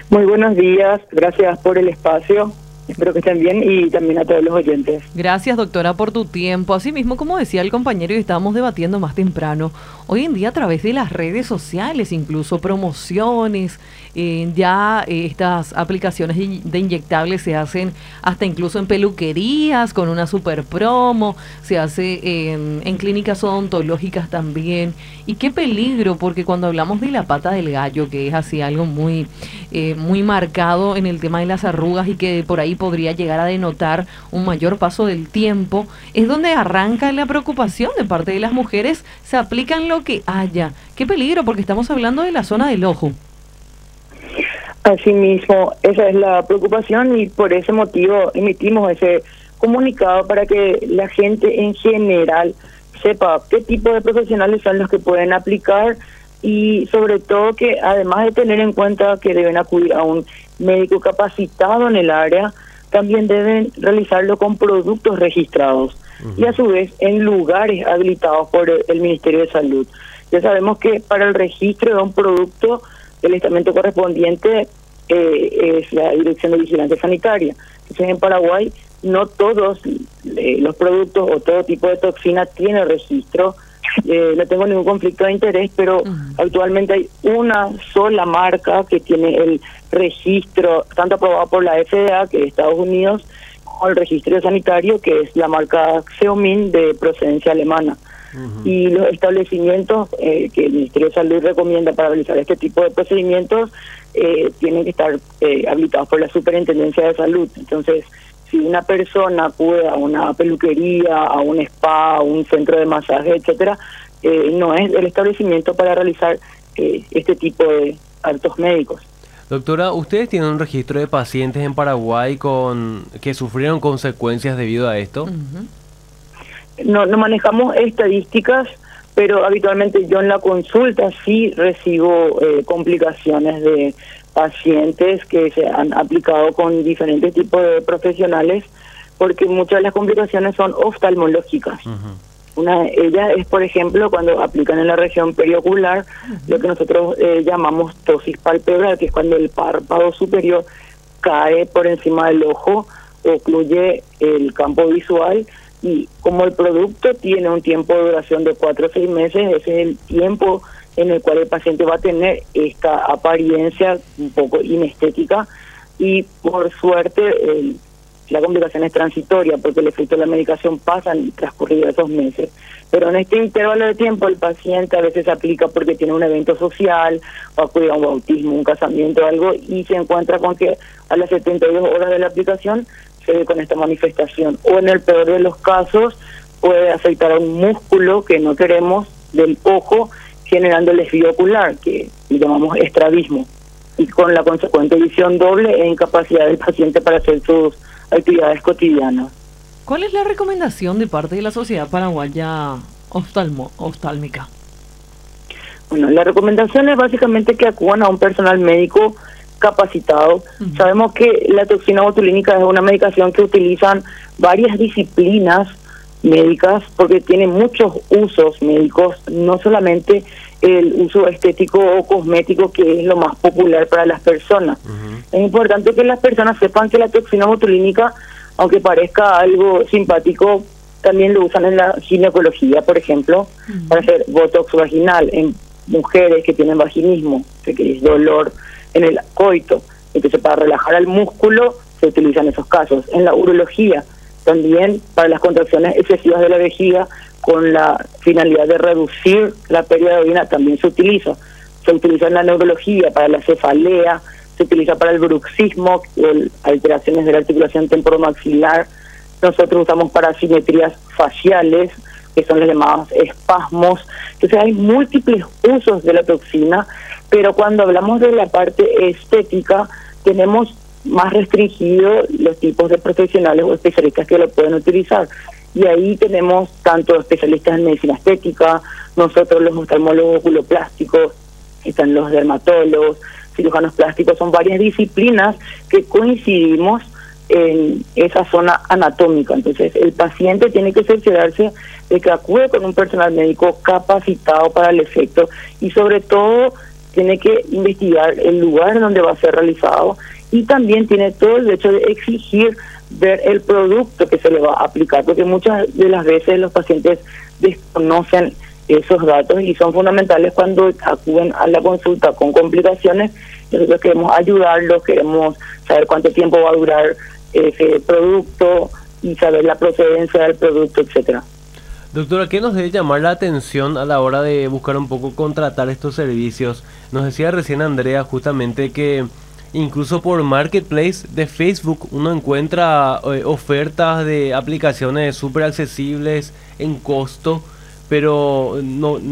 Muy buenos días, gracias por el espacio, espero que estén bien y también a todos los oyentes. Gracias, doctora, por tu tiempo. Asimismo, como decía el compañero y estábamos debatiendo más temprano, hoy en día a través de las redes sociales, incluso promociones, estas aplicaciones de inyectables se hacen hasta incluso en peluquerías con una super promo, se hace en clínicas odontológicas también. Y qué peligro, porque cuando hablamos de la pata del gallo, que es así algo muy marcado en el tema de las arrugas y que por ahí podría llegar a denotar un mayor paso del tiempo, es donde arranca la preocupación de parte de las mujeres, se aplican lo que haya. Qué peligro, porque estamos hablando de la zona del ojo. Asimismo, esa es la preocupación y por ese motivo emitimos ese comunicado para que la gente en general sepa qué tipo de profesionales son los que pueden aplicar y sobre todo que además de tener en cuenta que deben acudir a un médico capacitado en el área, también deben realizarlo con productos registrados y a su vez en lugares habilitados por el Ministerio de Salud. Ya sabemos que para el registro de un producto el estamento correspondiente es la Dirección de Vigilancia Sanitaria. Entonces en Paraguay no todos los productos o todo tipo de toxina tiene registro. No tengo ningún conflicto de interés, pero actualmente hay una sola marca que tiene el registro, tanto aprobado por la FDA, que es Estados Unidos, como el registro sanitario, que es la marca Xeomin de procedencia alemana. Y los establecimientos que el Ministerio de Salud recomienda para realizar este tipo de procedimientos tienen que estar habilitados por la Superintendencia de Salud. Entonces, si una persona acude a una peluquería, a un spa, a un centro de masaje, etcétera, no es el establecimiento para realizar este tipo de actos médicos. Doctora, ¿ustedes tienen un registro de pacientes en Paraguay que sufrieron consecuencias debido a esto? No manejamos estadísticas, pero habitualmente yo en la consulta sí recibo complicaciones de pacientes que se han aplicado con diferentes tipos de profesionales, porque muchas de las complicaciones son oftalmológicas. Una de ellas es, por ejemplo, cuando aplican en la región periocular, lo que nosotros llamamos ptosis palpebral, que es cuando el párpado superior cae por encima del ojo, ocluye el campo visual, y como el producto tiene un tiempo de duración de 4 o 6 meses, ese es el tiempo en el cual el paciente va a tener esta apariencia un poco inestética, y por suerte la complicación es transitoria porque el efecto de la medicación pasa en transcurrido esos meses. Pero en este intervalo de tiempo el paciente a veces aplica porque tiene un evento social, o acude a un bautismo, un casamiento o algo, y se encuentra con que a las 72 horas de la aplicación se ve con esta manifestación. O en el peor de los casos puede afectar a un músculo que no queremos del ojo, generando el desvío ocular, que le llamamos estrabismo, y con la consecuente visión doble e incapacidad del paciente para hacer sus actividades cotidianas. ¿Cuál es la recomendación de parte de la Sociedad Paraguaya Oftálmica? Bueno, la recomendación es básicamente que acudan a un personal médico capacitado. Sabemos que la toxina botulínica es una medicación que utilizan varias disciplinas médicas porque tiene muchos usos médicos, no solamente el uso estético o cosmético, que es lo más popular para las personas. Es importante que las personas sepan que la toxina botulínica, aunque parezca algo simpático, también lo usan en la ginecología, por ejemplo, para hacer botox vaginal en mujeres que tienen vaginismo, que es dolor en el coito. Entonces, para relajar al músculo se utilizan esos casos. En la urología también, para las contracciones excesivas de la vejiga, con la finalidad de reducir la pérdida de orina, también se utiliza. Se utiliza en la neurología para la cefalea, se utiliza para el bruxismo, alteraciones de la articulación temporomaxilar. Nosotros usamos para asimetrías faciales, que son los llamados espasmos. Entonces hay múltiples usos de la toxina, pero cuando hablamos de la parte estética, tenemos más restringido los tipos de profesionales o especialistas que lo pueden utilizar. Y ahí tenemos tanto especialistas en medicina estética, nosotros los oftalmólogos oculoplásticos, están los dermatólogos, cirujanos plásticos, son varias disciplinas que coincidimos en esa zona anatómica. Entonces el paciente tiene que cerciorarse de que acude con un personal médico capacitado para el efecto y sobre todo tiene que investigar el lugar donde va a ser realizado y también tiene todo el derecho de exigir ver el producto que se le va a aplicar, porque muchas de las veces los pacientes desconocen esos datos y son fundamentales cuando acuden a la consulta con complicaciones. Nosotros queremos ayudarlos, queremos saber cuánto tiempo va a durar ese producto y saber la procedencia del producto, etcétera. Doctora, ¿qué nos debe llamar la atención a la hora de buscar un poco contratar estos servicios? Nos decía recién Andrea justamente que incluso por Marketplace de Facebook uno encuentra ofertas de aplicaciones súper accesibles en costo, pero no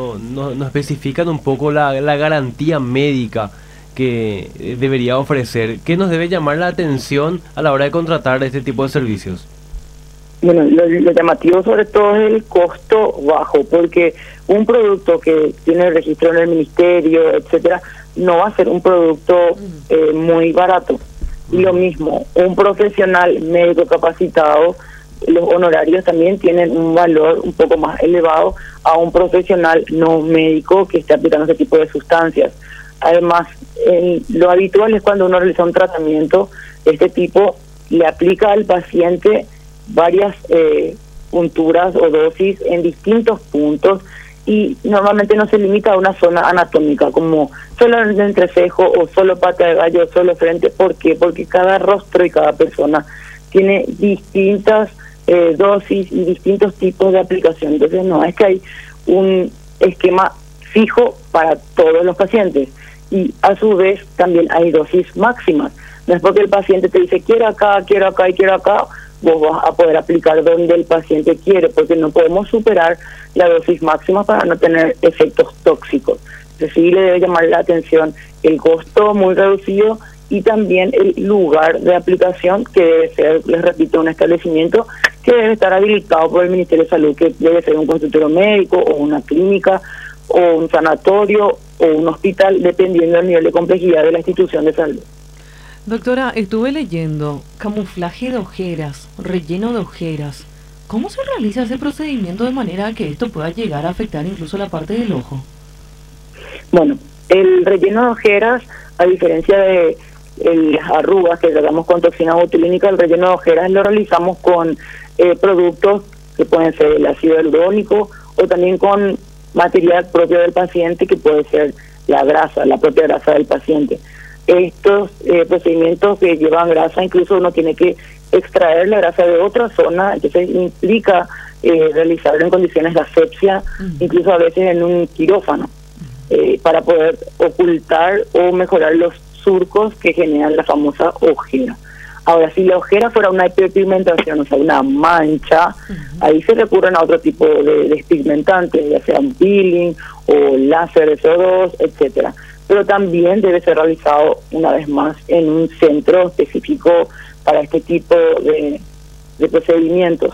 especifican un poco la garantía médica que debería ofrecer. ¿Qué nos debe llamar la atención a la hora de contratar este tipo de servicios? Bueno, lo llamativo sobre todo es el costo bajo, porque un producto que tiene el registro en el ministerio, etcétera, no va a ser un producto muy barato. Y lo mismo, un profesional médico capacitado, los honorarios también tienen un valor un poco más elevado a un profesional no médico que esté aplicando ese tipo de sustancias. Además, lo habitual es cuando uno realiza un tratamiento de este tipo, le aplica al paciente varias punturas o dosis en distintos puntos y normalmente no se limita a una zona anatómica como solo el entrecejo o solo pata de gallo o solo frente. ¿Por qué? Porque cada rostro y cada persona tiene distintas dosis y distintos tipos de aplicación. Entonces no es que hay un esquema fijo para todos los pacientes y a su vez también hay dosis máximas. No es porque el paciente te dice quiero acá y quiero acá, vos vas a poder aplicar donde el paciente quiere, porque no podemos superar la dosis máxima para no tener efectos tóxicos. Entonces sí le debe llamar la atención el costo muy reducido y también el lugar de aplicación, que debe ser, les repito, un establecimiento que debe estar habilitado por el Ministerio de Salud, que debe ser un consultorio médico o una clínica o un sanatorio o un hospital, dependiendo del nivel de complejidad de la institución de salud. Doctora, estuve leyendo camuflaje de ojeras, relleno de ojeras. ¿Cómo se realiza ese procedimiento de manera que esto pueda llegar a afectar incluso la parte del ojo? Bueno, el relleno de ojeras, a diferencia de las arrugas que tratamos con toxina botulínica, el relleno de ojeras lo realizamos con productos que pueden ser el ácido hialurónico o también con material propio del paciente, que puede ser la grasa, la propia grasa del paciente. Estos procedimientos que llevan grasa, incluso uno tiene que extraer la grasa de otra zona, entonces implica realizarlo en condiciones de asepsia, incluso a veces en un quirófano, para poder ocultar o mejorar los surcos que generan la famosa ojera. Ahora, si la ojera fuera una hiperpigmentación, o sea, una mancha, ahí se recurren a otro tipo de despigmentantes, ya sea un peeling o láser de CO2, etcétera. Pero también debe ser realizado una vez más en un centro específico para este tipo de procedimientos.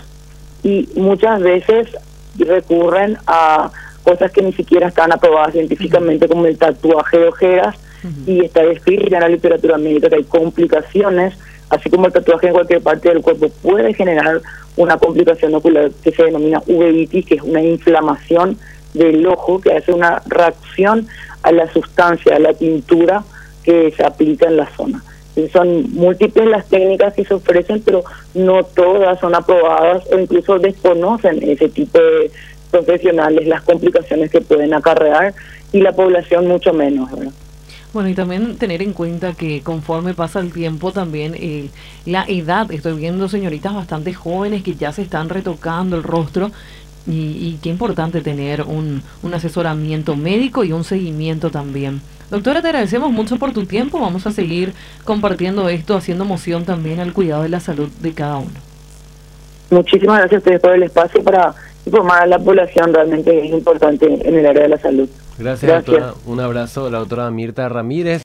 Y muchas veces recurren a cosas que ni siquiera están aprobadas científicamente, como el tatuaje de ojeras, y está descrito ya en la literatura médica que hay complicaciones, así como el tatuaje en cualquier parte del cuerpo puede generar una complicación ocular que se denomina uveitis, que es una inflamación del ojo que hace una reacción a la sustancia, a la tintura que se aplica en la zona. Entonces, son múltiples las técnicas que se ofrecen, pero no todas son aprobadas o incluso desconocen ese tipo de profesionales las complicaciones que pueden acarrear y la población mucho menos, ¿verdad? Bueno, y también tener en cuenta que conforme pasa el tiempo también la edad, estoy viendo señoritas bastante jóvenes que ya se están retocando el rostro y qué importante tener un asesoramiento médico y un seguimiento también. Doctora, te agradecemos mucho por tu tiempo, vamos a seguir compartiendo esto, haciendo moción también al cuidado de la salud de cada uno. Muchísimas gracias a ustedes por el espacio para informar a la población, realmente es importante en el área de la salud. Gracias. Doctora. Un abrazo, la doctora Mirta Ramírez.